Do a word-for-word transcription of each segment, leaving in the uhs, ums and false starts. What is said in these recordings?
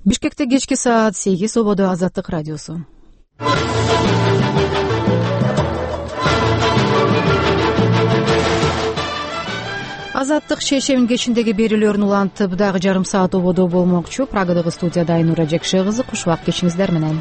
Бишкекте кечки саат сегиз, ободо Азаттык радиосу. Азаттык шешемин кечиндеги берүүлөрүн улантып дагы жарым саат ободо болмокчу. Прагадагы студияда Айнура Жекше кызы, кушубак кечиңиздер менен.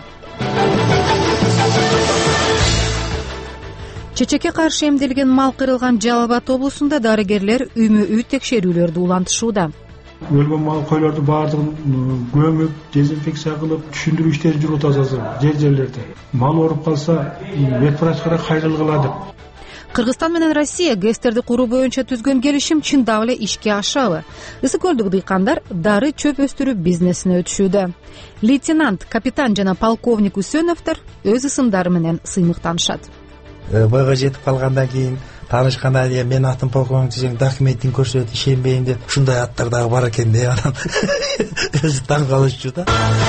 Чечекке каршы эмделген мал кырылган Жалал Абад облусунда дарыгерлер үймө-үй текшерүүлөрдү улантышууда. Өлгөн мал койлорду баардыгын көмүп, дезинфекция кылып, түшүндүрүү иштери жүрүп атабыз жер-жерлерде. Мал ооруп калса, медврачка кайрылгыла деп. Кыргызстан менен Россия ГЭСтерди куруу боюнча түзгөн келишим чындап эле ишке ашабы? Ысык көлдүк дыйкандар дары чөп өстүрүү бизнесине өтүшүүдө. Лейтенант, капитан жана полковник Үсөновдор өз ысымдары менен сыймыктанышат. Бойго жетип калгандан кийин таанышкандан кийин мен атым полковник десең документин көрсөт, ишенбейм деп ушундай аттар дагы бар экен деп анан өзү таң калышчу да.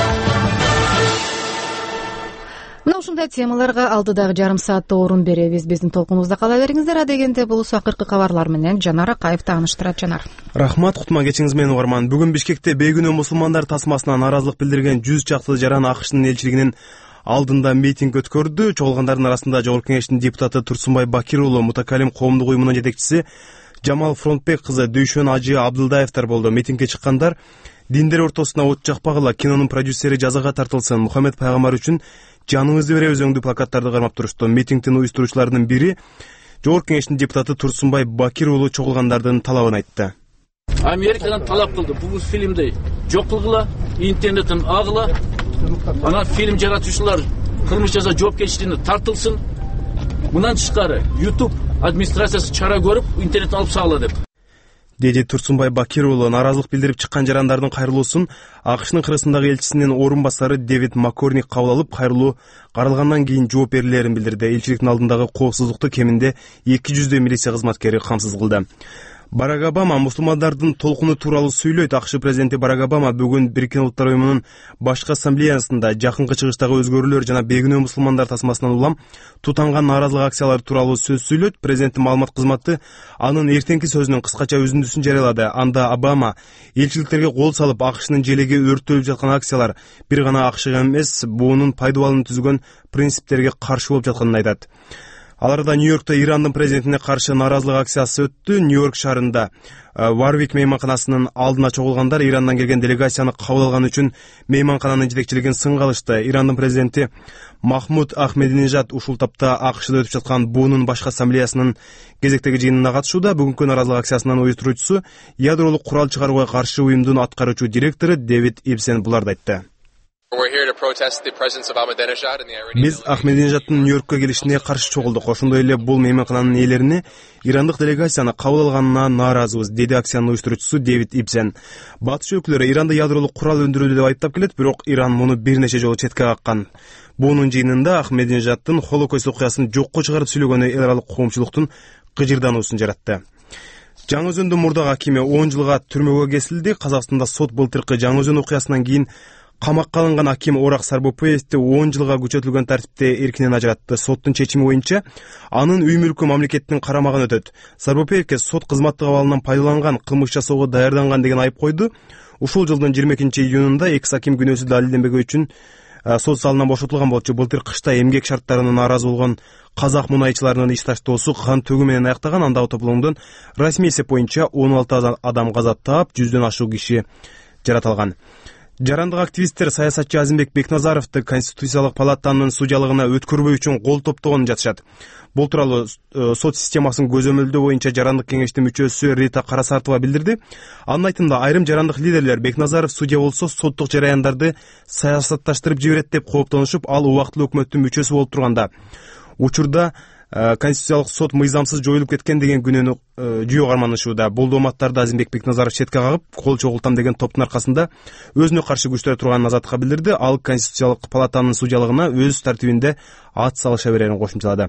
Мына ушундай темаларга алдыдагы жарым саатта орун беребиз. Биздин толкунубузда кала бериңиздер. Адегенде бул акыркы кабарлар менен Жанар Акаев тааныштырат. Жанар. Рахмат, кутма кечиңиз менен угарман. Бүгүн Бишкекте бейгүнөө мусулмандар тасмасына нааразылык билдирген жүз чакты жаран АКШнын элчилигинин алдында митинг өткөрдү. Чогулгандардын арасында Жогорку Кеңештин депутаты Турсунбай Бакир уулу, Мутакалим коомдук уюмунун жетекчиси Жамал Фронтбек кызы Дүйшөн Ажы Абдылдаевтер болду. Митингге чыккандар диндер ортосуна от жакпагыла, кинонун продюсери жазага тартылсын, Мухаммед пайгамбар үчүн жаныңызды беребиз өңдүү плакаттарды кармап турушту. Митингдин уюштуруучуларынын бири Жогорку Кеңештин депутаты Турсунбай Бакир уулу чогулгандардын талабын айтты. Америкадан талап кылды, бул фильмди жок кылгыла, интернеттен агыла. Ана фильм жаратуучулар кылмыш жаза жоопкерчилигине тартылсын. Мындан тышкары YouTube администрациясы чара көрүп, интернет алып сагыла деп. Деди Турсунбай Бакир уулу. Нааразылык билдирип чыккан жарандардын кайрылуусун АКШнын Кыргызстандагы элчисинин орун басары Дэвид Маккорник кабыл алып, кайрылуу каралгандан кийин жооп берилерин билдирди. Элчиликтин алдындагы коопсуздукту кеминде эки жүздөй милиция кызматкери камсыз кылды. Барак Обама мусулмандардын толкуну тууралуу сүйлөйт. АКШ президенти Барак Обама бүгүн Бириккен Улуттар уюмунун башкы ассамблеясында жакынкы чыгыштагы өзгөрүүлөр жана бейгүнөө мусулмандар тасмасынан улам тутанган нааразылык акциялары тууралуу сөз сүйлөйт. Президенттин маалымат кызматы анын эртеңки сөзүнүн кыскача үзүндүсүн жарыялады. Анда Обама элчиликтерге кол салып, АКШнын желеги өрттөлүп жаткан акциялар бир гана АКШга эмес, буунун пайдубалын түзгөн принциптерге каршы болуп жатканын айтат. Аларда Нью-Йоркто Ирандын президентине каршы нааразылык акциясы өттү. Нью-Йорк шаарында Warwick мейманканасынын алдына чогулгандар Ирандан келген делегацияны кабыл алган үчүн мейманкананын жетекчилигин сынга алышты. Ирандын президенти Махмуд Ахмединежад ушул тапта АКШда өтүп жаткан буунун башкы ассамблеясынын кезектеги жыйынына катышууда. Бүгүнкү нааразылык акциясынын уюштуруучусу ядролук курал чыгарууга каршы уюмдун аткаруучу директору Дэвид Ибсен буларды айтты. Биз Ахмединежадтын Нью-Йоркко келишине каршы чогулдук. Ошондой эле бул мейманкананын ээлерине ирандык делегацияны кабыл алганына нааразыбыз, деди акциянын уюштуруучусу Дэвид Ибсен. Батыш өлкөлөрү Иранды ядролук курал өндүрүүдө деп айыптап келет, бирок Иран муну бир нече жолу четке каккан. Буунун жыйынында Ахмединежадтын Холокост окуясын жокко чыгарып сүйлөгөнү эл аралык коомчулуктун кыжырдануусун жаратты. Жаңы Өзөндүн мурдагы акими он жылга түрмөгө кесилди. Казакстанда сот былтыркы Жаңы Өзөн окуясынан кийин камакка алынган аким Орак Сарбопоевди он жылга күчөтүлгөн тартипте эркинен ажыратты. Соттун чечими боюнча анын үй мүлкү мамлекеттин карамагына өтөт. Сарбопоевге сот кызматтык абалынан пайдаланган, кылмыш жасоого даярданган деген айып койду. Ушул жылдын жыйырма экинчи июнунда экс аким күнөөсү далилденбеги үчүн сот залынан бошотулган болчу. Былтыр кышта эмгек шарттарына нааразы болгон казак мунайчыларынын иш таштоосу кан төгүү менен аяктаган. Анда автополондон расмий эсеп боюнча он алты адам каза таап, жүздөн ашуун киши жаратылган. Жарандык активисттер саясатчы Азимбек Бекназаровду Конституциялык палатанын судьялыгына өткөрбөй үчүн кол топтогонун жатышат. Бул тууралуу сот системасын көзөмөлдөө боюнча Жарандык кеңештин мүчөсү Рита Карасартова билдирди. Анын айтымында айрым жарандык лидерлер Бекназаров судья болсо соттук жараяндарды саясатташтырып жиберет деп кооптонушуп, ал убактылуу өкмөттүн мүчөсү болуп турганда учурда Конституциялык сот мыйзамсыз жоюлуп кеткен деген күнөөнү жүйө карманышууда. Бул дооматтарды Азимбек Бекназаров четке кагып, кол чогултам деген топтун аркасында өзүнө каршы күчтөр турганын Азаттыкка билдирди. Ал Конституциялык палатанын судьялыгына өз тартибинде ат салыша берерин кошумчалады.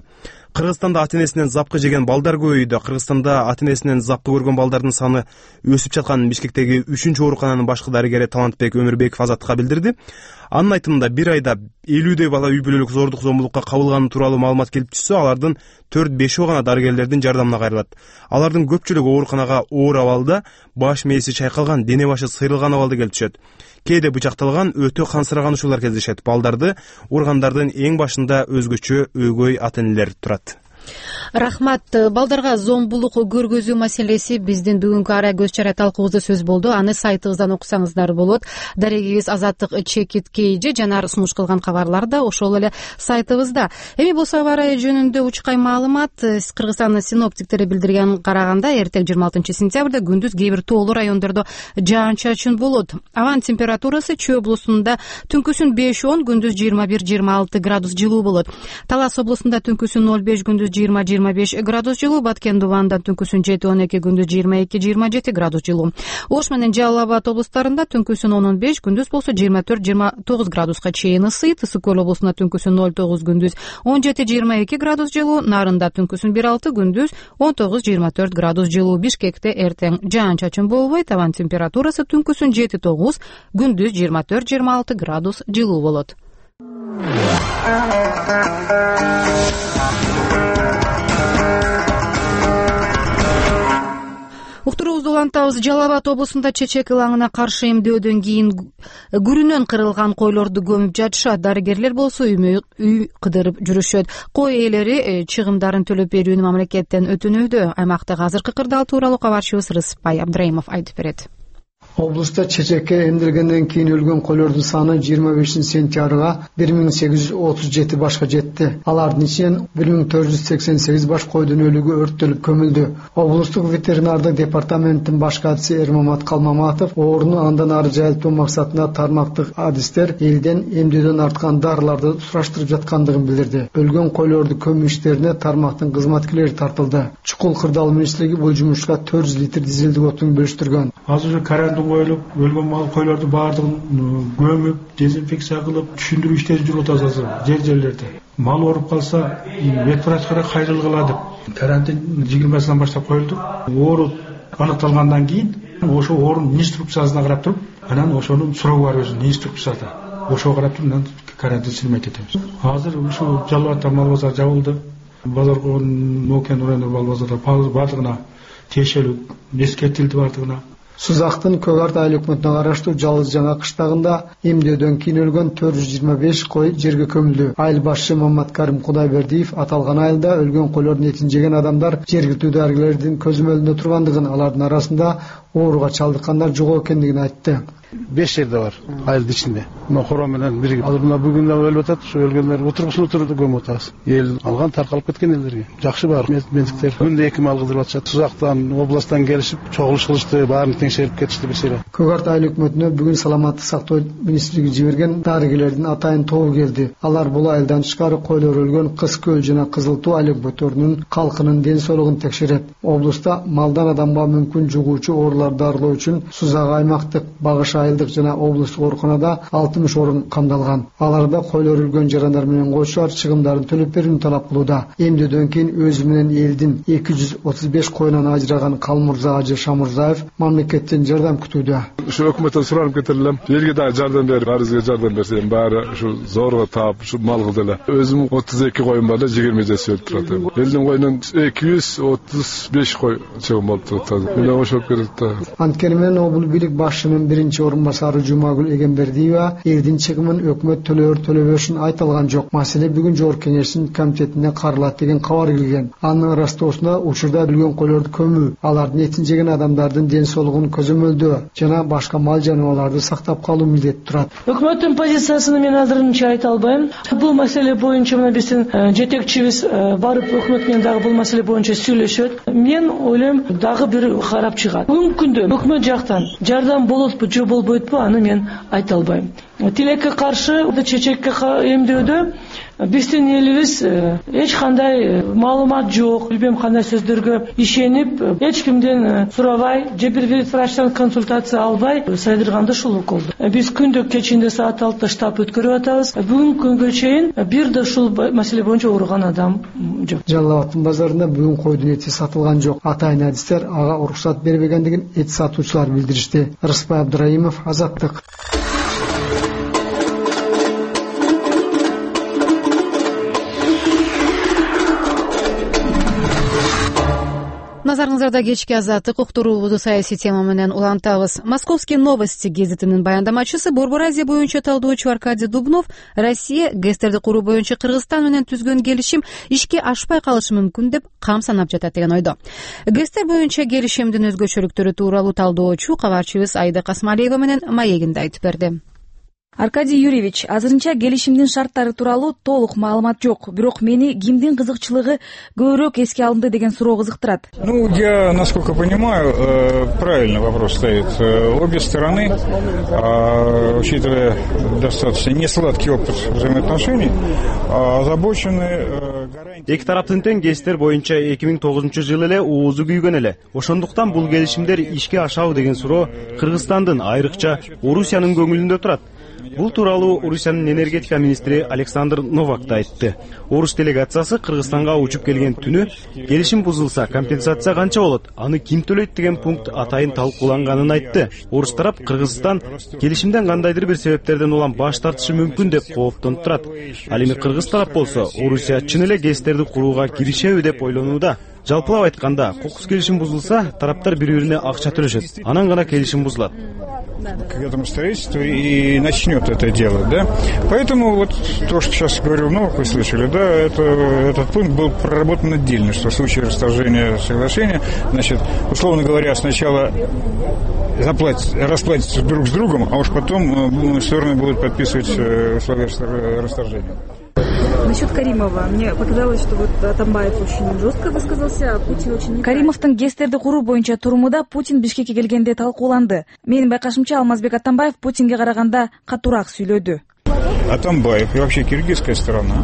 Кыргызстанда ата энесинен запкы жеген балдар көбөйдү. Кыргызстанда ата энесинен запкы көргөн балдардын саны өсүп жатканын Бишкектеги үчүнчү оорукананын башкы дарыгери Талантбек Өмүрбеков Азаттыкка билдирди. Анын айтымында бир айда элүүдөй бала үй бүлөлүк зордук зомбулукка кабылганы тууралуу маалымат келип түшсө, алардын төрт бешөө гана дарыгерлердин жардамына кайрылат. Алардын көпчүлүгү ооруканага оор абалда, баш мээси чайкалган, дене башы сыйрылган абалда келип түшөт. Кээде бычакталган, өтө кансыраган ушулар кездешет. Балдарды ургандардын эң башында өзгөчө өгөй ата энелер турат. Рахмат. Балдарга зомбулук көргөзүү маселеси биздин бүгүнкү ара көз чара талкуубузда сөз болду. Аны сайтыбыздан окусаңыздар болот. Дарегибиз Азаттык Чекит Кейже жанар сунуш кылган кабарлар да ошол эле сайтыбызда. Эми болсо аба ырайы жөнүндө учкай маалымат. Кыргызстандын синоптиктери билдирген караганда эртең жыйырма алтынчы сентябрда күндүз кээ бир тоолуу райондордо жаан-чачын болот. Абанын температурасы Чүй облусунда түнкүсүн беш он, күндүз жыйырма бир жыйырма алты градус жылуу болот. Талас облусунда түнкүсүн ноль беш, күндүз жыйырма жыйырма беш градус жылуу. Баткен Дубанда түнкүсүн жети он эки, күндүз жыйырма эки жыйырма жети градус жылуу. Ош менен Жалал Абад облустарында түнкүсүн он он беш, күндүз болсо жыйырма төрт жыйырма тогуз градуска чейин ысыйт. Ысык көл облусунда түнкүсүн ноль тогуз, күндүз он жети жыйырма эки градус жылуу. Нарында түнкүсүн бир алты, күндүз он тогуз жыйырма төрт градус жылуу. Бишкекте эртең жаан-чачын болбойт. Абанын температурасы түнкүсүн жети тогуз, күндүз жыйырма төрт жыйырма алты градус жылуу болот. Уктуруубузду улантабыз. Жалал Абад облусунда чечек ылаңына каршы эмдөөдөн кийин күрүнөн кырылган койлорду көмүп жатышат. Дарыгерлер болсо үй кыдырып жүрүшөт. Кой ээлери чыгымдарын төлөп берүүнү мамлекеттен өтүнүүдө. Аймактагы азыркы кырдаал тууралуу кабарчыбыз Рыспай Абдрайымов айтып берет. Облуста чечекке эмдилгенден кийин өлгөн койлордун саны жыйырма бешинчи сентябрга бир миң сегиз жүз отуз жети башка жетти. Алардын ичинен бир миң төрт жүз сексен сегиз баш койдун өлүгү өрттөлүп көмүлдү. Облустук ветеринардык департаменттин баш катчысы Эрмамат Калмаматов ооруну андан ары жайылтуу максатында тармактык адистер элден эмдөөдөн арткан дарыларды сураштырып жаткандыгын билдирди. Өлгөн койлорду көмүү иштерине тармактын кызматкерлери тартылды. Чукул кырдаал министрлиги бул жумушка төрт жүз литр дизелдик отун бөлүштүргөн. Азыр карандын коюлуп, өлгөн мал койлорду баардыгын көмүп, дезинфекция кылып, түшүндүрүү иштери жүрүп атабыз жер жерлерде. Мал ооруп калса, вет врачка кайрылгыла деп карантин жыйырмасынан баштап коюлду. Оору аныкталгандан кийин ошо оорунун инструкциясына карап туруп, анан ошонун суроогу бар өзүнүн инструкциясында. Ошого карап туруп анан карантин сирмет этебиз. Азыр ушул Жалал Абадта мал базар жабылды. Базар койгон Нокен районундагы мал базарда баардыгына тиешелүү эскертилди баардыгына. Сузактын Көк Арт айыл өкмөтүнө караштуу Жалыз Жаңа кыштагында эмдөөдөн кийин өлгөн төрт жүз жыйырма беш кой жерге көмүлдү. Айыл башчы Маматкарим Кудайбердиев аталган айылда өлгөн койлордун этин жеген адамдар жергиликтүү дарыгерлердин көзөмөлүндө тургандыгын, алардын арасында ооруга чалдыккандар жок экендигин айтты. беш жерде бар айылдын ичинде. Мына кора менен биригип. Азыр мына бүгүн да өлүп атат. Ошо өлгөндөр отургусун отурду көмүп атабыз. Эл алган таркалып кеткен элдерге. Жакшы бар. Мендиктер күндө эки мал кыдырып атышат. Сузактан, областтан келишип, чогулуш кылышты, баарын теңшерип кетишти бир сыйра. Көк Арт айыл өкмөтүнө бүгүн саламаттык сактоо министрлиги жиберген дарыгерлердин атайын тобу келди. Алар бул айылдан тышкары койлор өлгөн Кыз Көл жана Кызыл Туу айыл өкмөттөрүнүн калкынын ден соолугун текшерет. Облуста малдан адамга мүмкүн жугуучу ооруларды дарылоо үчүн Сузак аймактык, Багыш айылдык жана облустук ооруканада алтымыш орун камдалган. Аларда койлор өлгөн жарандар менен кошулар чыгымдарын төлөп берүүнү талап кылууда. Эмдөөдөн кийин өзү менен элдин эки жүз отуз беш коюнан ажыраган Калмурза Ажы Шамурзаев мамлекеттен жардам күтүүдө. Ушу өкмөттөн суранып кетирилем. Элге да жардам берип, арызга жардам берсем, баары ушу зорго таап, ушу мал кылды эле. Өзүм отуз эки коюм бар да, жыйырма жеси өлүп турат. Элдин коюнан эки жүз отуз беш кой чыгым болуп турат. Мына ошол керек да. Анткени менен облус бийлик башчынын биринчи орун басары Жумагүл Эгембердиева элдин чыгымын өкмөт төлөөр төлөбөшүн айтылган жок. Маселе бүгүн жогорку кеңештин комитетине каралат деген кабар келген. Анын ырастоосунда учурда өлгөн койлорду көмүү, алардын этин жеген адамдардын ден соолугун көзөмөлдөө жана башка мал жаныбарларды сактап калуу милдети турат. Өкмөттүн позициясын мен азырынча айта албайм. Бул маселе боюнча мына биздин жетекчибиз барып өкмөт менен дагы бул маселе боюнча сүйлөшөт. Мен ойлойм дагы бир карап чыгат. Бүгүнкү күндө өкмөт жактан жардам болотпу же болбойт аны мен айта албайм. Тилекке каршы чечекке эмдөөдө биздин элибиз эч кандай маалымат жок, билбейм кандай сөздөргө ишенип, эч кимден сурабай же бир бир врачтан консультация албай сайдырганда ушул болду. Биз күндө кечинде саат алтыда штаб өткөрүп атабыз. Бүгүнкү күнгө чейин бир да ушул маселе боюнча ооруган адам жок. Жалал Абад базарында бүгүн койдун эти сатылган жок. Атайын адистер ага уруксат бербегендигин эт сатуучулар билдиришти. Рыспай Абдыраимов, Азаттык. Назарыңыздарда кечки Азаттык уктуруубузду саясий тема менен улантабыз. Московские новости гезитинин баяндамачысы, Борбор Азия боюнча талдоочу Аркадий Дубнов Россия ГЭСтерди куруу боюнча Кыргызстан менен түзгөн келишим ишке ашпай калышы мүмкүн деп кам санап жатат деген ойдо. ГЭСтер боюнча келишимдин өзгөчөлүктөрү тууралуу талдоочу кабарчыбыз Айда Касмалиева менен маегинде айтып берди. Аркадий Юрьевич, азырынча келишимдин шарттары тууралуу толук маалымат жок, бирок мени кимдин кызыкчылыгы көбүрөөк эске алынды деген суроо кызыктырат. Ну, я, насколько понимаю, правильно вопрос ставит. Обе стороны, учитывая достаточно несладкий опыт взаимоотношений, озабочены гарантией. Эки тараптын тең ГЭСтер боюнча эки миң тогузунчу жылы эле уузу күйгөн эле. Ошондуктан бул келишимдер ишке ашабы деген суроо Кыргызстандын, айрыкча Орусиянын көңүлүндө турат. Бул тууралуу Орусиянын энергетика министри Александр Новак да айтты. Орус делегациясы Кыргызстанга учуп келген түнү келишим бузулса компенсация канча болот, аны ким төлөйт деген пункт атайын талкууланганын айтты. Орус тарап Кыргызстан келишимден кандайдыр бир себептерден улам баш тартышы мүмкүн деп кооптонуп турат. Ал эми Кыргыз тарап болсо Орусия чын эле ГЭСтерди курууга киришеби деп ойлонууда. Жалпылап айтканда, кокус келишим бузулса, тараптар бири-бирине акча төлөшөт. Анан гана келишим бузулат. К этому строительству и начнет это дело, да. Поэтому вот то, что сейчас говорил Новак, вы слышали, да, это, этот пункт был проработан отдельно, что в случае расторжения соглашения, значит, условно говоря, сначала заплатить, расплатиться друг с другом, а уж потом стороны будут подписывать условия расторжения. Насчет Каримова. Мне показалось, что вот Атамбаев очень жестко высказался, а Путин очень... Каримовдун ГЭСтерди куруу боюнча турумуда Путин Бишкекке келгенде талкууланды. Менин байкашымча Алмазбек Атамбаев Путинге караганда катуураак сүйлөдү. Атамбаев и вообще киргизская сторона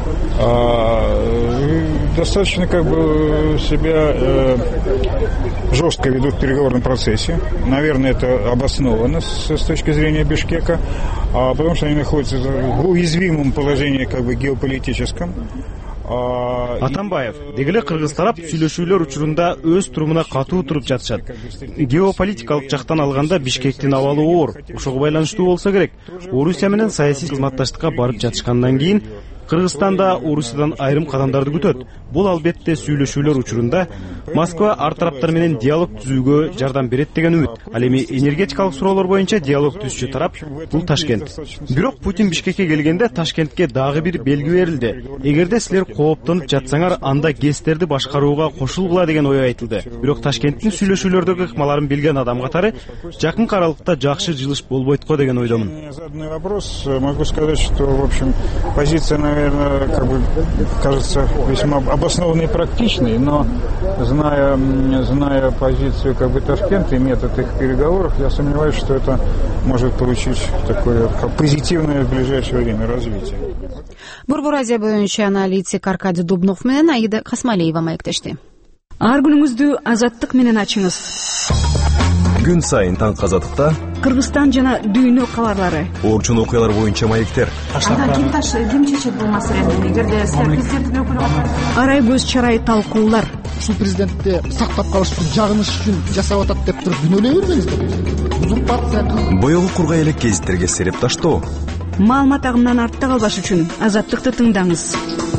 достаточно как бы себя э, жестко ведут в переговорном процессе. Наверное, это обосновано с, с точки зрения Бишкека, а потому что они находятся в уязвимом положении как бы геополитическом. Атамбаев дегеле Кыргыз тарап сүйлөшүүлөр учурунда өз турумуна катуу туруп жатышат. Геополитикалык жактан алганда Бишкектин абалы оор, ошого байланыштуу болсо керек. Орусия менен саясий кызматташтыкка барып жатышкандан кийин Кыргызстанда Орусиядан айрым кадамдарды күтөт. Бул албетте сүйлөшүүлөр учурунда Москва ар тараптар менен диалог түзүүгө жардам берет деген үмүт. Ал эми энергетикалык суроолор боюнча диалог түзүүчү тарап бул Ташкент. Бирок Путин Бишкекке келгенде Ташкентке дагы бир белги берилди. Эгерде силер кооптонуп жатсаңар, анда ГЭСтерди башкарууга кошулгула деген ой айтылды. Бирок Ташкенттин сүйлөшүүлөрдөгү ыкмаларын билген адам катары жакын аралыкта жакшы жылыш болбойт го деген ойдомун. Заданный вопрос, могу сказать, что в общем позиция, наверное, как бы кажется весьма обоснованной и практичной, но зная, зная позицию как бы Ташкента и метод их переговоров, я сомневаюсь, что это может получить такое позитивное в ближайшее время развитие. Борбор Азия боюнча аналитик Аркадий Дубнов менен Аида Касмалиева маектешти. Ар күнүңүздү Азаттык менен ачыңыз. Күн сайын таң Азаттыкта Кыргызстан жана дүйнө кабарлары. Орчун окуялар боюнча маектер. Анда ким таш ким чечет бул маселени? Эгерде силер президенттин өкүлү болсоңуз, арай көз чарай талкуулар. Ушул президентти сактап калыштын жагыныш үчүн жасап атат деп туруп күнөөлөй бермеңиздер. Узурпация. Боёгу кургай элек гезиттерге сереп таштоо. Маалымат агымынан артта калбаш үчүн Азаттыкты тыңдаңыз.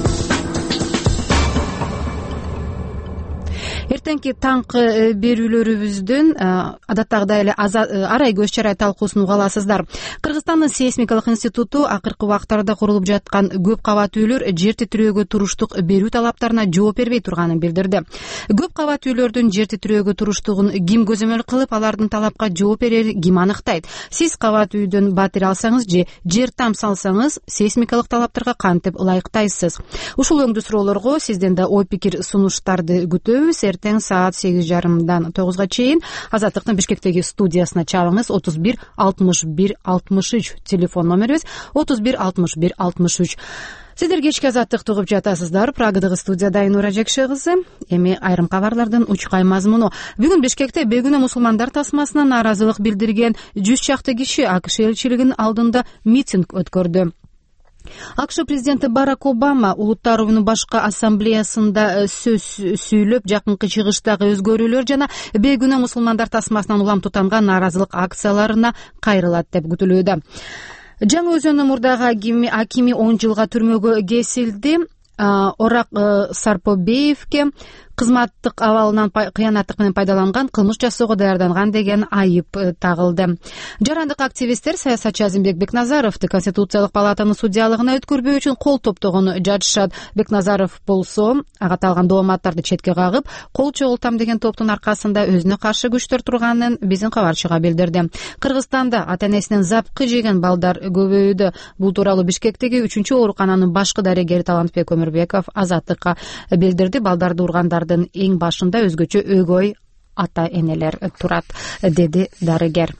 Эртеңки таңкы берүүлөрүбүздүн адаттагыдай эле арай көз чарай талкуусун уга аласыздар. Кыргызстандын сейсмикалык институту акыркы убактарда курулуп жаткан көп кабат үйлөр жер титирөөгө туруштук берүү талаптарына жооп бербей турганын билдирди. Көп кабат үйлөрдүн жер титирөөгө туруштугун ким көзөмөл кылып, алардын талапка жооп берери ким аныктайт? Сиз кабат үйдөн батир алсаңыз же жер там салсаңыз, сейсмикалык талаптарга кантип ылайыктайсыз? Ушул өңдүү суроолорго сизден да ой пикир сунуштарды күтөбүз. Эртең саат сегиз жарымдан тогузга чейин Азаттыктын Бишкектеги студиясына чалыңыз. отуз бир алтымыш бир алтымыш үч телефон номерибиз отуз бир алтымыш бир алтымыш үч. Сиздер кечки азаттыкты угуп жатасыздар. Прагадагы студияда Айнура Жекше кызы. Эми айрым кабарлардын учкай мазмуну. Бүгүн Бишкекте бейгүнөө мусулмандар тасмасына нааразылык билдирген жүз чакты киши АКШ элчилигинин алдында митинг өткөрдү. АКШ президенти Барак Обама Улуттар уюмунун башкы ассамблеясында сөз сүйлөп, жакынкы чыгыштагы өзгөрүүлөр жана бейгүнөө мусулмандар тасмасынан улам тутанган нааразылык акцияларына кайрылат деп күтүлүүдө. Жаңы Өзөнүн мурдагы акими он жылга түрмөгө кесилди. Орак Сарпобеевке кызматтык абалынан кыянаттык менен пайдаланган, кылмыш жасоого даярданган деген айып тагылды. Жарандык активисттер саясатчы Азимбек Бекназаровду Конституциялык палатанын судьялыгына өткөрбөө үчүн кол топтогону жатышат. Бекназаров болсо ага талган дооматтарды четке кагып, кол чогултам деген топтун аркасында өзүнө каршы күчтөр турганын биздин кабарчыга билдирди. Кыргызстанда ата-энесинен запкы жеген балдар көбөйдү. Бул тууралуу Бишкектеги үчүнчү оорукананын башкы дарегери Талантбек Өмүрбеков Азаттыкка билдирди. Балдарды ургандардын эң башында өзгөчө өгөй ата-энелер турат, деди дарыгер.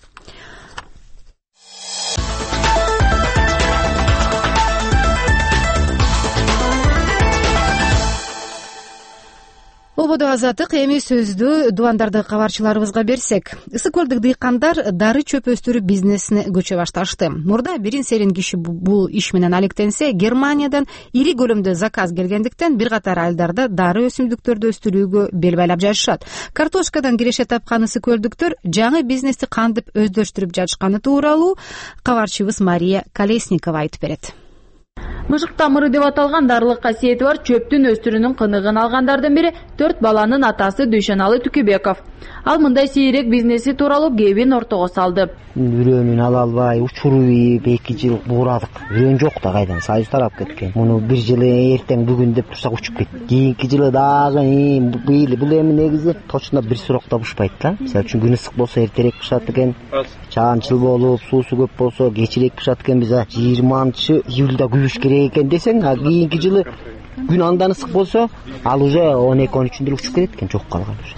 Ободо Азаттык. Эми сөздү дубандардык кабарчыларыбызга берсек. Ысык көлдүк дыйкандар дары чөп өстүрүү бизнесине көчө башташты. Мурда бирин серин киши бул иш менен алектенсе, Германиядан ири көлөмдө заказ келгендиктен бир катар айылдарда дары өсүмдүктөрдү өстүрүүгө бел байлап жатышат. Картошкадан киреше тапкан ысык көлдүктөр жаңы бизнести кантип өздөштүрүп жатышканы тууралуу кабарчыбыз Мария Колесникова айтып берет. Мышык тамыры деп аталган дарылык касиети бар чөптүн өстүрүүнүн кыныгын алгандардын бири төрт баланын атасы Дүйшөналы Түкүбеков. Ал мындай сейрек бизнеси тууралуу кебин ортого салды. Бирөөнүн ала албай, учуруп эки жыл буурадык. Бирөөн жок да кайдан, союз тарап кеткен. Муну бир жылы эртең бүгүн деп турсак учуп кетти. Кийинки жылы дагы быйыл бул эми негизи точно бир сурокто бушпайт да. Мисалы үчүн күн ысык болсо эртерээк бышат экен. Чаанчыл болуп, суусу көп болсо кечирээк бышат экен. Биз жыйырманчы июлда күбүш керек экен десең, а кийинки жылы күн андан ысык болсо, ал уже он эки он үчүндө учуп кетет экен, жок калган уже.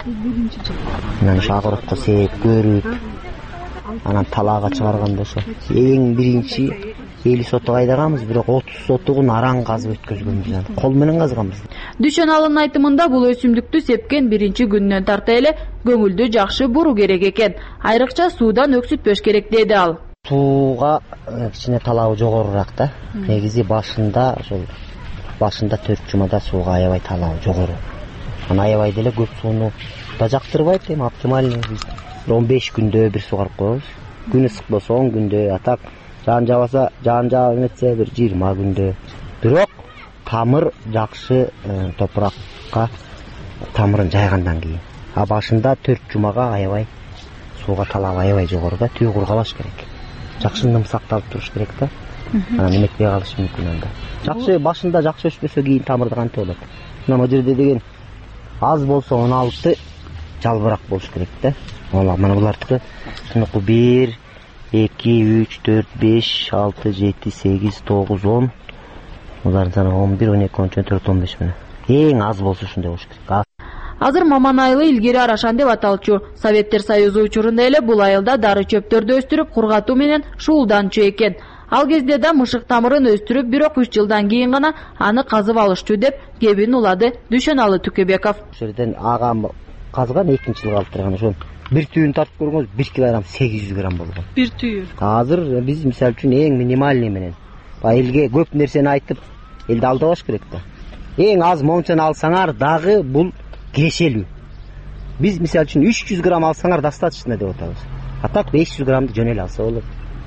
Анан шагырыкка сээп көрүп, анан талаага чыгарганда ошо эң биринчи элүү сотук айдаганбыз, бирок отуз сотугун араң казып өткөзгөнбүз, кол менен казганбыз. Дүйшөналынын айтымында бул өсүмдүктү сепкен биринчи күнүнөн тарта эле көңүлдү жакшы буруу керек экен. Айрыкча суудан өксүтпөш керек деди ал. Сууга кичине талабы жогорураак да. Негизи башында ошол башында төрт жумада сууга аябай талабы жогору. Аны аябай деле көп сууну да жактырбайт, эми оптимальный он беш күндө бир сугарып коебуз. Күн ысык болсо он күндө, а так жаан жабаса, жаан жаап эметсе бир жыйырма күндө. Бирок тамыр жакшы топуракка тамырын жайгандан кийин. А башында төрт жумага аябай сууга талабы аябай жогору да, түйү кургалаш керек. Жакшы ным сакталып туруш керек да. Анан эметпей калышы мүмкүн анда. Жакшы башында жакшы өспөсө кийин тамырды кантип болот. Мына бул жерде деген аз болсо он алты, жалбырак болуш керек да. Мына булардыкы сунуку бир, эки, үч, төрт, беш, алты, жети, сегиз, тогуз, он. Булардын саны он бир, он эки, он үч, он төрт, он беш менен. Эң аз болсо ушундай болуш керек. Азыр Маман айылы илгери Арашан деп аталчу. Советтер Союзу учурунда эле бул айылда дары чөптөрдү өстүрүп, кургатуу менен шуулданчу экен. Ал кезде да мышык тамырын өстүрүп, бирок үч жылдан кийин гана аны казып алышчу деп кебин улады Дүйшөналы Түкүбеков. Ошол жерден агам казган экинчи жылга алып турган ошо бир түйүн тартып көргөнбүз, бир килограмм сегиз жүз грамм болгон. Бир түйүн. Азыр биз мисалы үчүн эң минимальный менен элге көп нерсени айтып, элди алдабаш керек да. Эң аз мончаны алсаңар дагы бул кирешелүү. Биз мисалы үчүн үч жүз грамм алсаңар достаточно деп атабыз. А так беш жүз граммды жөн эле алса болот.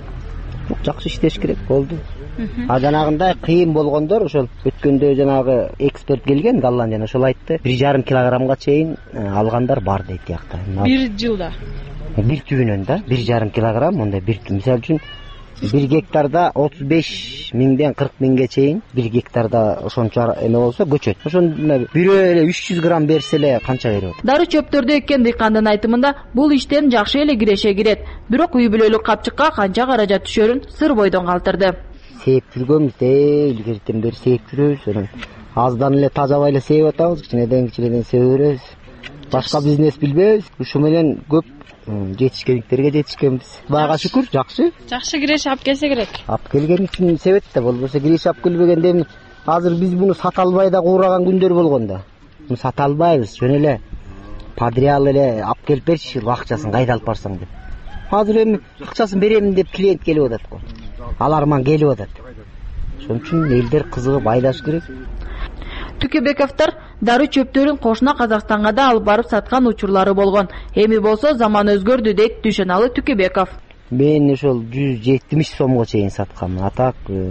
Жакшы иштеш керек болду. А жанагындай кыйын болгондор ошол өткөндө жанагы эксперт келген Голландиядан, ошол айтты, бир жарым килограммга чейин алгандар бар дейт тиякта. Бир жылда. Бир түйүнөн да, бир жарым килограмм, мондай бир мисалы үчүн бир гектарда отуз беш миңден кырк миңге чейин, бир гектарда ошончо эме болсо көчөт. Ошондо бирөө эле үч жүз грамм берсе эле канча берет? Дары чөптөрдү эккен дыйкандын айтымында бул иштен жакшы эле киреше кирет. Бирок үй бүлөлүк капчыкка канча каражат түшөрүн сыр бойдон калтырды. Сээп жүргөнбүз, илгертен бери сээп жүрөбүз. Анан аздан эле тазабай эле сээп атабыз, кичинеден кичинеден сээп беребиз. Башка бизнес билбейбиз. Ушу менен көп жетишкендиктерге жетишкенбиз. Бага шүкүр, жакшы. Жакшы киреше алып келсе керек. Алып келген үчүн себет да, болбосо киреше алып келбегенде азыр биз муну сата албай да куураган күндөр болгон да. Муну сата албайбыз. Жөн эле подреал эле алып келип берчи, акчасын кайда алып барсаң деп. Азыр эми акчасын беремин деп клиент келип атат го. Аларман келип атат. Ошон үчүн элдер кызыгып айдаш керек. Түкебековдор дары чөптөрүн кошуна Казакстанга да алып барып саткан учурлары болгон. Эми болсо заман өзгөрдү дейт Дүйшөналы Түкебеков. Мен ошол жүз жетимиш сомго чейин саткам. Атак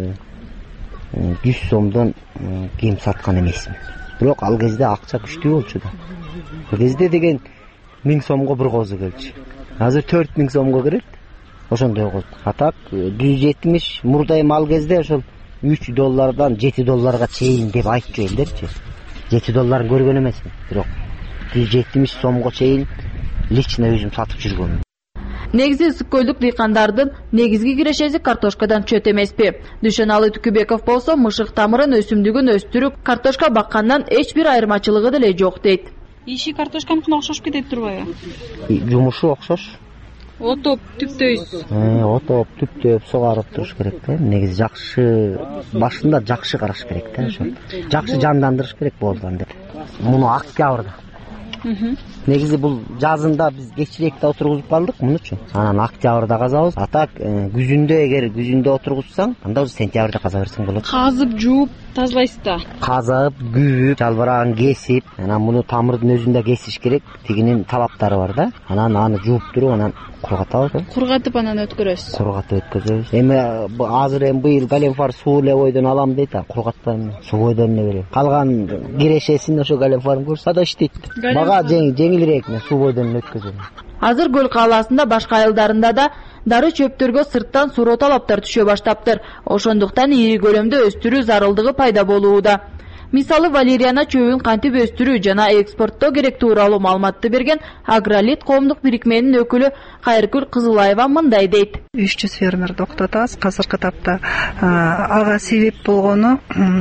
жүз сомдон кем саткан эмесмин. Бирок ал кезде акча күчтүү болчу да. Ал кезде деген миң сомго бир козу келчү. Азыр төрт миң сомго кирет. Ошондой козу. Атак жүз жетимиш мурдайым ал кезде ошол үч доллардан жети долларга чейин деп айтчу элдерчи. жети долларын көргөн эмесмин. Бирок жүз жетимиш сомго чейин лично өзүм сатып жүргөм. Негизи ысык көлдүк дыйкандардын негизги кирешеси картошкадан чөт эмеспи. Дүйшөналы Түкебеков болсо мышык тамырын өсүмдүгүн өстүрүп, картошка баккандан эч бир айырмачылыгы деле жок дейт. Иши картошканыкына окшош кетет турбайбы? Жумушу окшош. Отоп, түптөйсүз. Отоп, түптөп, сугарып туруш керек да. Негизи жакшы, башында жакшы караш керек да, ошо. Жакшы жандандырыш керек болгон деп. Муну октябрда. Негизи бул жазында биз кечирээкте отургузуп калдык мунучу. Анан октябрда казабыз. Атак күзүндө эгер күзүндө отургузсаң, анда уже сентябрда каза берсең болот. Казып, жууп, тазалайсыз да. Казып, күзүп, жалбырагын кесип, анан муну тамырдын өзүндө кесиш керек. Тигинин талаптары бар да. Анан аны жууп туруп, анан кургатабыз. Кургатып анан өткөрөсүз. Кургатып өткөзөбүз. Эми азыр эми быйыл Галенфар суу эле бойдон алам дейт, кургатпайм. Суу бойдон эле берем. Калган кирешесин ошо Галенфарым көрсө да иштейт. Мага жеңилирээк, мен суу бойдон өткөзөм. Азыр көл кааласында башка айылдарында да дары чөптөргө сырттан суроо талаптар түшө баштаптыр. Ошондуктан ири көлөмдө өстүрүү зарылдыгы пайда болууда. Мисалы валерияна чөбүн кантип өстүрүү жана экспорттоо керек тууралуу маалыматты берген Агролит коомдук бирикменин өкүлү Кайыркүл Кызылаева мындай дейт. үч жүз фермерди октотабыз. Азыркы тапта ага себеп болгону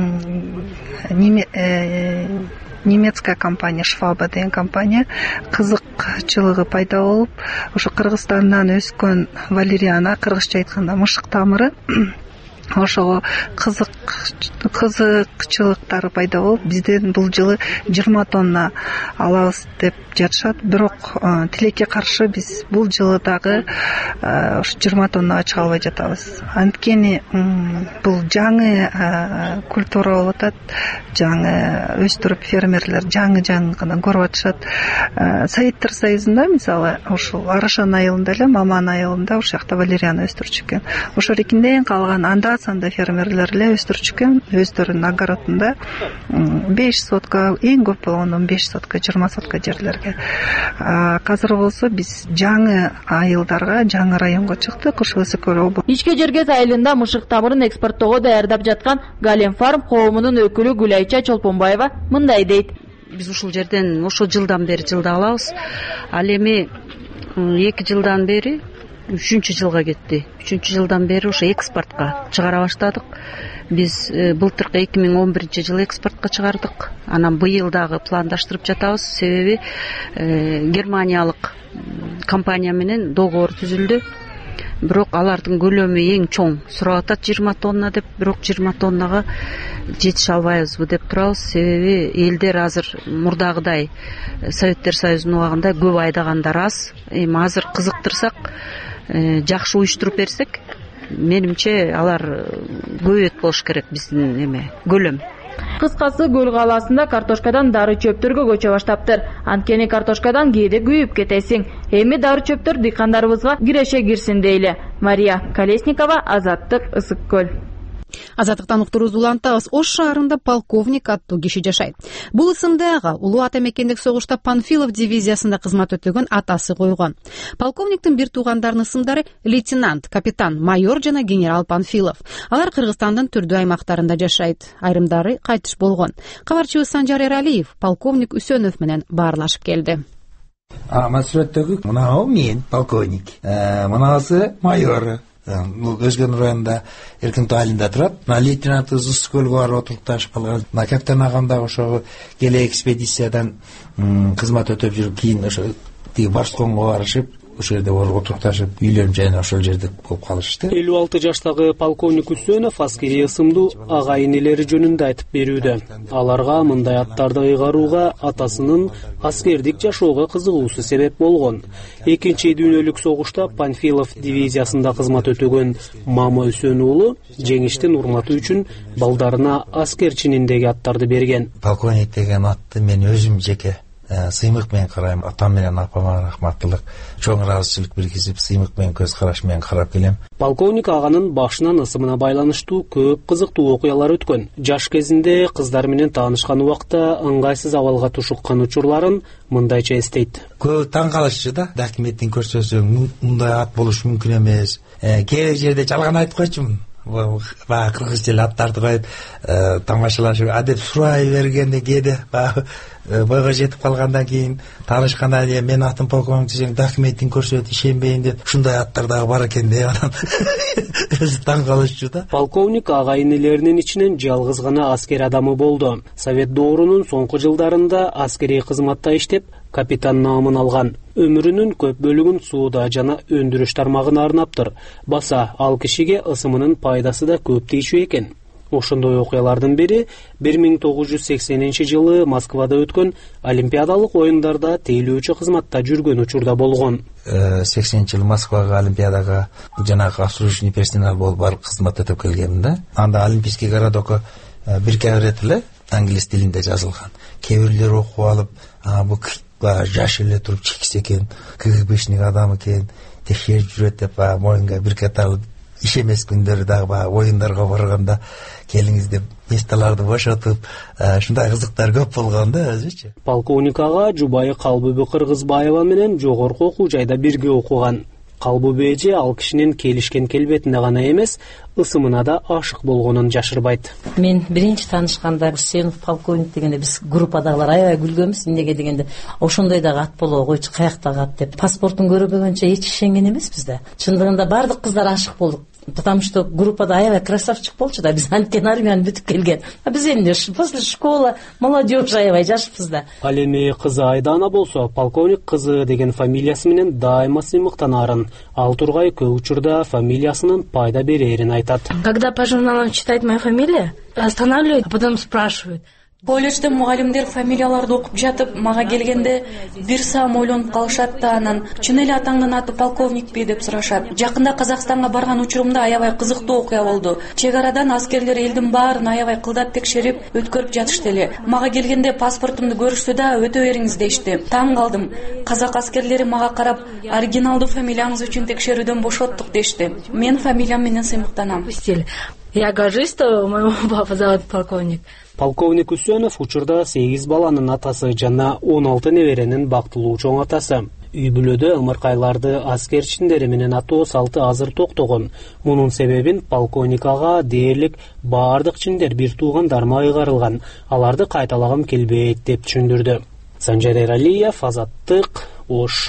немецкая компания, Шваба деген компания кызыкчылыгы пайда болуп, ошо Кыргызстандан өскөн валерияна, кыргызча айтканда мышык тамыры, ошого кызык кызыкчылыктары пайда болуп, бизден бул жылы жыйырма тонна алабыз деп жатышат. Бирок тилекке каршы биз бул жылы дагы ошо жыйырма тоннага чыга албай жатабыз. Анткени бул жаңы культура болуп атат. Жаңы өстүрүп фермерлер жаңы-жаңы гана көрүп атышат. Советтер Союзунда мисалы ошол Арашан айылында эле Маман айылында ошол жакта валерияна өстүрчү экен. Ошо рекинден калган анда санда фермерлер эле өстүрчү экен. Өздөрүнүн огородунда беш сотка, эң көп болгондо он беш сотка, жыйырма сотка жерлерге. Азыр болсо биз жаңы айылдарга, жаңы районго чыктык. Ошол Ысык-Көл облусу. Ичке Жергез айылында мышык тамырын экспорттоого даярдап жаткан Галенфарм коомунун өкүлү Гүлайча Чолпонбаева мындай дейт. Биз ушул жерден ошол жылдан бери жылда алабыз. Ал эми эки жылдан бери үчүнчү жылга кетти. үчүнчү жылдан бери ошо экспортко чыгара баштадык. Биз былтыркы эки миң он биринчи жылы экспортко чыгардык. Анан быйыл дагы пландаштырып жатабыз. Себеби германиялык компания менен договор түзүлдү. Бирок алардын көлөмү эң чоң. Сурап атат жыйырма тонна деп, бирок жыйырма тоннага жетише албайбызбы деп турабыз. Себеби элдер азыр мурдагыдай Советтер Союзунун убагында көп айдагандар аз. Эми азыр кызыктырсак, жакшы уюштуруп берсек, менимче алар көбөйөт болуш керек биздин эме көлөм. Кыскасы көл кааласында картошкадан дары чөптөргө көчө баштаптыр. Анткени картошкадан кээде күйүп кетесиң. Эми дары чөптөр дыйкандарыбызга киреше кирсин дейли. Мария Колесникова, Азаттык, Ысык-Көл. Азаттыктан уктуруубузду улантабыз. Ош шаарында полковник аттуу киши жашайт. Бул ысымды ага улуу ата мекендик согушта Панфилов дивизиясында кызмат өтөгөн атасы койгон. Полковниктин бир туугандарынын ысымдары лейтенант, капитан, майор жана генерал Панфилов. Алар Кыргызстандын түрдүү аймактарында жашайт. Айрымдары кайтыш болгон. Кабарчыбыз Санжар Эралиев полковник Үсөнов менен баарлашып келди. Ама сүрөттөгү мынау мен полковник, мынасы майор. Бул Өзгөн районунда Эркинтоо айылында турат. Лейтенантыбыз Ысык-Көлгө барып отурукташып калган. Капитан агам да ошо келе экспедициядан кызмат өтөп жүрүп, кийин ошо тиги Барсконго барышып, ошол жерде отурукташып үйлөнүп жана ошол жерде болуп калышты. элүү алты жаштагы полковник Үсөнов аскерий ысымдуу ага энелери жөнүндө айтып берүүдө. Аларга мындай аттарды ыйгарууга атасынын аскердик жашоого кызыгуусу себеп болгон. Экинчи дүйнөлүк согушта Панфилов дивизиясында кызмат өтөгөн Мама Үсөн уулу жеңиштин урматы үчүн балдарына аскер чининдеги аттарды берген. Полковник деген атты мен өзүм жеке сыймык менен карайм. Атам менен апама рахматтылык, чоң ыраазычылык билгизип, сыймык менен көз караш менен карап келем. Полковник аганын башынан ысымына байланыштуу көп кызыктуу окуялар өткөн. Жаш кезинде кыздар менен таанышкан убакта ыңгайсыз абалга тушуккан учурларын мындайча эстейт. Көп таң калышчу да, документтин көрсөтсөң мындай ат болушу мүмкүн эмес. Кээ бир жерде жалган айтып койчумун. Баягы кыргыз тил аттарды коюп тамашалашып, адеп сурай бергенде кээде баягы бойго жетип калгандан кийин таанышкандан кийин мен атым полковник десең документин көрсөт ишенбейин деп ушундай аттар дагы бар экен деп анан өзү таң калышчу да. Полковник ага энелеринин ичинен жалгыз гана аскер адамы болду. Совет доорунун соңку жылдарында аскерий кызматта иштеп, капитан наамын алган. Өмүрүнүн көп бөлүгүн сууда жана өндүрүш тармагына арнаптыр. Баса ал кишиге ысымынын пайдасы да көп тийчү экен. Ошондой окуялардын бири бир миң тогуз жүз сексенинчи жылы Москвада өткөн Олимпиадалык оюндарда тейлөөчү кызматта жүргөн учурда болгон. сексенинчи жылы Москвага Олимпиадага жанагы обслуживающий персонал болуп барып кызмат өтөп келгенмин да. Анда Олимпийский городокко бир кабирет эле англис тилинде жазылган. Кээ бирлер окуп алып, бул жаш эле туруп чекисе экен, КГБшник адам экен, текшерип жүрөт деп моюнга бир катар иш эмес күндөрү дагы баягы оюндарга барганда келиңиз деп месталарды бошотуп, ушундай кызыктар көп болгон да өзүчү. Полковник ага жубайы Калбүбү Кыргызбаева менен жогорку окуу жайда бирге окуган. Калбүбү эже ал кишинин келишкен келбетине гана эмес, ысымына да ашык болгонун жашырбайт. Мен биринчи таанышканда Үсөнов полковник дегенде биз группадагылар аябай күлгөнбүз. Эмнеге дегенде ошондой дагы ат болобу койчу, каяктагы ат деп. Паспортун көрбөгөнчө эч ишенген эмеспиз да. Чындыгында бардык кыздар ашык болдук. Потому что группада аябай красавчик болчу да, биз анткени армияны бүтүп келген. А биз эмне после школа молодежь аябай жашпыз да. Ал эми кызы Айдана болсо, полковник кызы деген фамилиясы менен дайыма сыймыктанарын, ал тургай көп учурда фамилиясынын пайда берерин айтат. Когда по журналам читает моя фамилия, останавливают, а потом спрашивают. Колледжде мугалимдер фамилияларды окуп жатып, мага келгенде бир саам ойлонуп калышат да, анан чын эле атаңдын аты полковникпи деп сурашат. Жакында Казакстанга барган учурумда аябай кызыктуу окуя болду. Чек арадан аскерлер элдин баарын аябай кылдат текшерип, өткөрүп жатышты эле. Мага келгенде паспортумду көрүштү да, өтө бериңиз дешти. Таң калдым. Казак аскерлери мага карап, оригиналдуу фамилияңыз үчүн текшерүүдөн бошоттук дешти. Мен фамилиям менен сыймыктанам. Я горжусь, что моего папа зовут полковник. Полковник Үсөнов учурда сегиз баланын атасы жана он алты неберенин бактылуу чоң атасы. Үй бүлөдө ымыркайларды аскерчиндери менен атоо салты азыр токтогон. Мунун себебин полковник ага дээрлик баардык чиндер бир туугандарыма ыйгарылган. Аларды кайталагым келбейт деп түшүндүрдү. Санжар Эралиев, Азаттык, Ош.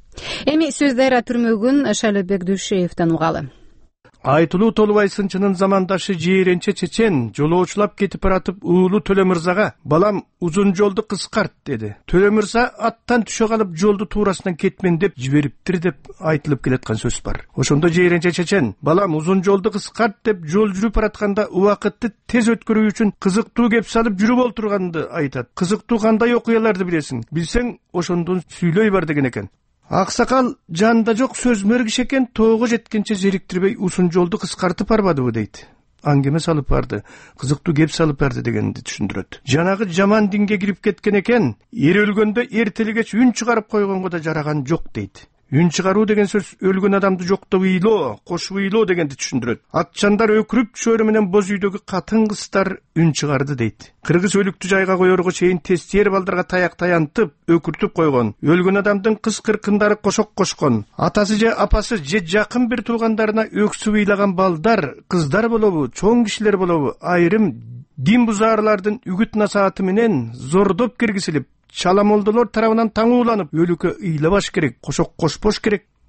Эми сөздөр түрмөгүн Шалыбек Дүйшеевден угалы. Айтылуу Толубай сынчынын замандашы жээренче чечен жолоочулап кетип баратып уулу Төлө мырзага балам узун жолду кыскарт деди. Төлө мырза аттан түшө калып жолду туурасынан кетмен деп жибериптир деп айтылып келаткан сөз бар. Ошондо жээренче чечен балам узун жолду кыскарт деп жол жүрүп баратканда убакытты тез өткөрүү үчүн кызыктуу кеп салып жүрүп олтурганды айтат. Кызыктуу кандай окуяларды билесиң? Билсең ошондон сүйлөй бар деген экен. Аксакал жанында жок сөзмөр киши экен, тоого жеткенче зериктирбей узун жолду кыскартып барбадыбы дейт. Аңгеме салып барды, кызыктуу кеп салып барды дегенди түшүндүрөт. Жанагы жаман динге кирип кеткен экен, эр өлгөндө эртелигеч үн чыгарып койгонго да жараган жок дейт. Үн чыгаруу деген сөз өлгөн адамды жоктоп ыйлоо, кошуп ыйлоо дегенди түшүндүрөт. Атчандар өкүрүп чөөрү менен боз үйдөгү катын кыздар үн чыгарды дейт. Кыргыз өлүктү жайга коерго чейин тестер балдарга таяк таянтып, өкүртүп койгон. Өлгөн адамдын кыз кыркындары кошок кошкон. Атасы же апасы же жакын бир туугандарына өксүп ыйлаган балдар, кыздар болобу, чоң кишилер болобу, айрым дин бузаарлардын үгүт насааты менен зордоп киргизилип, чаламолдолор тарабынан таңууланып, өлүккө ыйлабаш керек, кошок кошпош керек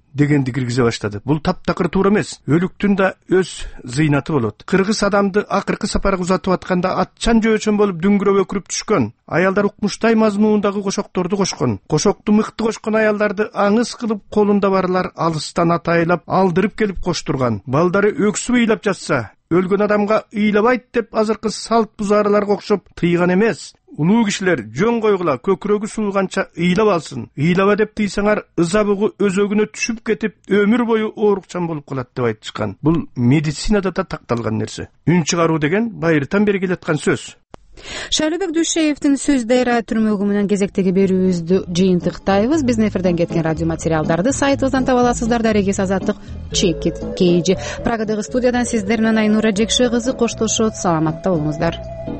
дегенди киргизе баштады. Бул таптакыр туура эмес. Өлүктүн да өз зыйнаты болот. Кыргыз адамды акыркы сапарга узатып атканда атчан жөөчөн болуп дүңгүрөп өкүрүп түшкөн. Аялдар укмуштай мазмуундагы кошокторду кошкон. Кошокту мыкты кошкон аялдарды аңыз кылып колунда барлар алыстан атайлап алдырып келип коштурган. Балдары өксүп ыйлап жатса, өлгөн адамга ыйлабайт деп азыркы салт бузарыларга окшоп тыйган эмес. Улуу кишилер жөн койгула көкүрөгү суулганча ыйлап алсын. Ыйлаба деп тыйсаңар ыза бугу өзөгүнө түшүп кетип өмүр бою оорукчан болуп калат деп айтышкан. Бул медицинада да такталган нерсе. Үн чыгаруу деген байыртан бери келаткан сөз. Шайлообек Дүйшеевдин сөз дайра түрмөгү менен кезектеги берүүбүздү жыйынтыктайбыз. Биздин эфирден кеткен радио материалдарды сайтыбыздан таба аласыздар. Дарегес Азаттык Чекит Кейжи. Прагадагы студиядан сиздер менен Айнура Жекше кызы коштошот. Саламатта болуңуздар.